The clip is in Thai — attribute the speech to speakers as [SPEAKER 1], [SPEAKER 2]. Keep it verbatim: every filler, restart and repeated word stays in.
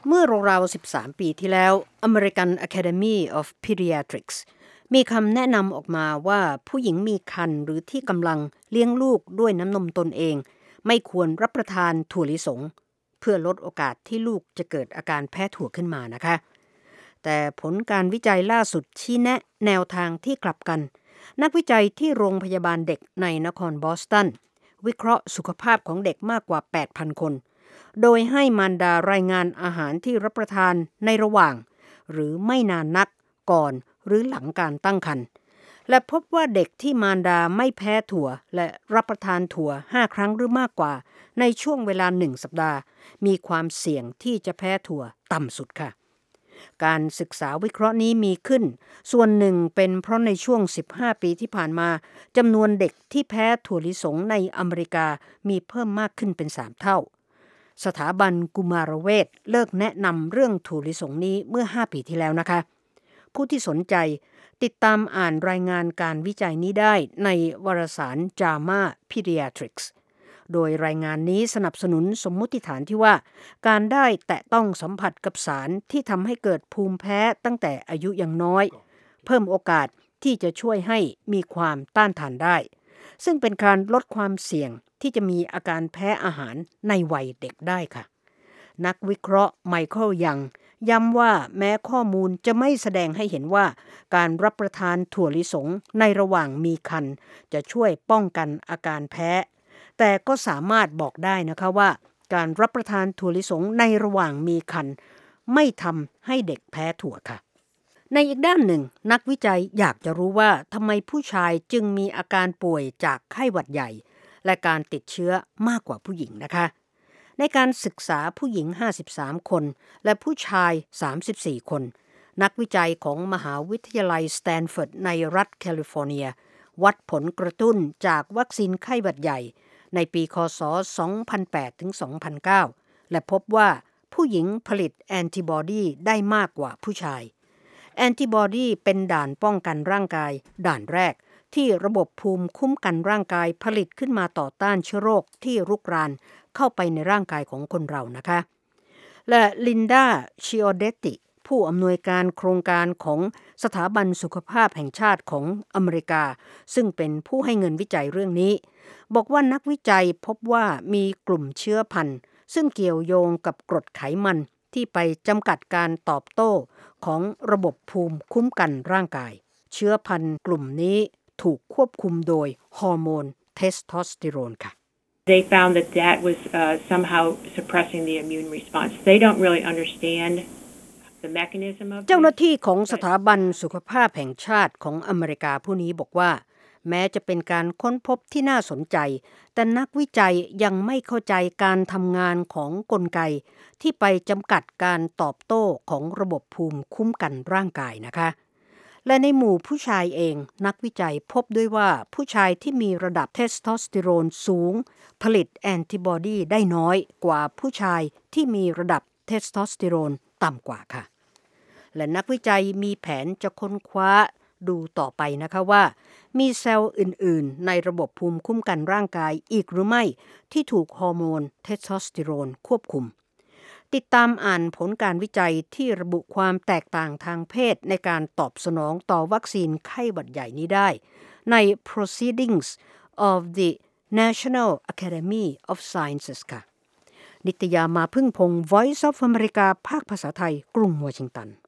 [SPEAKER 1] เมื่อราวๆสิบสามปีที่แล้ว American Academy of Pediatrics มีคำแนะนำออกมาว่าผู้หญิงมีครรภ์หรือที่กำลังเลี้ยงลูกด้วยน้ำนมตนเองไม่ควรรับประทานถั่วลิสงเพื่อลดโอกาสที่ลูกจะเกิดอาการแพ้ถั่วขึ้นมานะคะแต่ผลการวิจัยล่าสุดชี้แนะแนวทางที่กลับกันนักวิจัยที่โรงพยาบาลเด็กในนครบอสตันวิเคราะห์สุขภาพของเด็กมากกว่า แปดพัน คนโดยให้มารดารายงานอาหารที่รับประทานในระหว่างหรือไม่นานนักก่อนหรือหลังการตั้งครรภ์และพบว่าเด็กที่มารดาไม่แพ้ถั่วและรับประทานถั่วห้าครั้งหรือมากกว่าในช่วงเวลาหนึ่งสัปดาห์มีความเสี่ยงที่จะแพ้ถั่วต่ำสุดค่ะการศึกษาวิเคราะห์นี้มีขึ้นส่วนหนึ่งเป็นเพราะในช่วงสิบห้าปีที่ผ่านมาจำนวนเด็กที่แพ้ถั่วลิสงในอเมริกามีเพิ่มมากขึ้นเป็นสามเท่าสถาบันกุมารเวชเลิกแนะนำเรื่องถั่วลิสงนี้เมื่อห้าปีที่แล้วนะคะผู้ที่สนใจติดตามอ่านรายงานการวิจัยนี้ได้ในวารสาร จามา Pediatrics โดยรายงานนี้สนับสนุนสมมุติฐานที่ว่าการได้แตะต้องสัมผัสกับสารที่ทำให้เกิดภูมิแพ้ตั้งแต่อายุยังน้อยเพิ่มโอกาสที่จะช่วยให้มีความต้านทานได้ซึ่งเป็นการลดความเสี่ยงที่จะมีอาการแพ้อาหารในวัยเด็กได้ค่ะนักวิเคราะห์ไมเคิลยังย้ำว่าแม้ข้อมูลจะไม่แสดงให้เห็นว่าการรับประทานถั่วลิสงในระหว่างมีครรภ์จะช่วยป้องกันอาการแพ้แต่ก็สามารถบอกได้นะคะว่าการรับประทานถั่วลิสงในระหว่างมีครรภ์ไม่ทำให้เด็กแพ้ถั่วค่ะในอีกด้านหนึ่งนักวิจัยอยากจะรู้ว่าทำไมผู้ชายจึงมีอาการป่วยจากไข้หวัดใหญ่และการติดเชื้อมากกว่าผู้หญิงนะคะในการศึกษาผู้หญิงห้าสิบสามคนและผู้ชายสามสิบสี่คนนักวิจัยของมหาวิทยาลัยสแตนฟอร์ดในรัฐแคลิฟอร์เนียวัดผลกระตุ้นจากวัคซีนไข้หวัดใหญ่ในปีค.ศ. สองพันแปดถึงสองพันเก้าและพบว่าผู้หญิงผลิตแอนติบอดีได้มากกว่าผู้ชายแอนติบอดีเป็นด่านป้องกันร่างกายด่านแรกที่ระบบภูมิคุ้มกันร่างกายผลิตขึ้นมาต่อต้านเชื้อโรคที่รุกรานเข้าไปในร่างกายของคนเรานะคะและลินดาชิโอเดติผู้อำนวยการโครงการของสถาบันสุขภาพแห่งชาติของอเมริกาซึ่งเป็นผู้ให้เงินวิจัยเรื่องนี้บอกว่านักวิจัยพบว่ามีกลุ่มเชื้อพันธุ์ซึ่งเกี่ยวโยงกับกรดไขมันที่ไปจำกัดการตอบโต้ของระบบภูมิคุ้มกันร่างกายเชื้อพันธุ์กลุ่มนี้ถูกควบคุมโดยฮอร์โมนเทสโทสเตอโรนค่ะ
[SPEAKER 2] They found that that was uh, somehow suppressing the immune response. They don't really understand the mechanism of
[SPEAKER 1] เจ้าหน้าที่ของสถาบันสุขภาพแห่งชาติของอเมริกาผู้นี้บอกว่าแม้จะเป็นการค้นพบที่น่าสนใจแต่นักวิจัยยังไม่เข้าใจการทำงานของกลไกที่ไปจำกัดการตอบโต้ของระบบภูมิคุ้มกันร่างกายนะคะและในหมู่ผู้ชายเองนักวิจัยพบด้วยว่าผู้ชายที่มีระดับเทสโทสเตอโรนสูงผลิตแอนติบอดีได้น้อยกว่าผู้ชายที่มีระดับเทสโทสเตอโรนต่ำกว่าค่ะและนักวิจัยมีแผนจะค้นคว้าดูต่อไปนะคะว่ามีเซลล์อื่นๆในระบบภูมิคุ้มกันร่างกายอีกหรือไม่ที่ถูกฮอร์โมนเทสโทสเตอโรนควบคุมติดตามอ่านผลการวิจัยที่ระบุความแตกต่างทางเพศในการตอบสนองต่อวัคซีนไข้หวัดใหญ่นี้ได้ใน Proceedings of the National Academy of Sciences ค่ะนิตยามาพึ่งพงศ์ Voice of America ภาคภาษาไทยกรุงวอชิงตัน